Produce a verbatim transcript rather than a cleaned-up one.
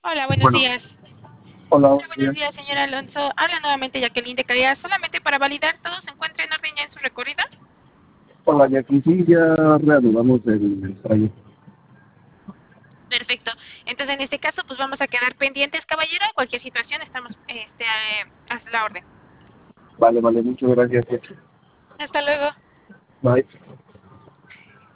Hola, buenos Bueno, días. hola, Hola, buenos buenos días. días, señor Alonso. Habla nuevamente Jacqueline de Calidad. Solamente para validar, ¿todo se encuentra en orden ya en su recorrido? Hola, y aquí sí ya reanudamos el, el trayecto. Perfecto. Entonces, en este caso, pues vamos a quedar pendientes, caballero. En cualquier situación, estamos este, eh, a la orden. Vale, vale, muchas gracias. Hasta luego. Bye.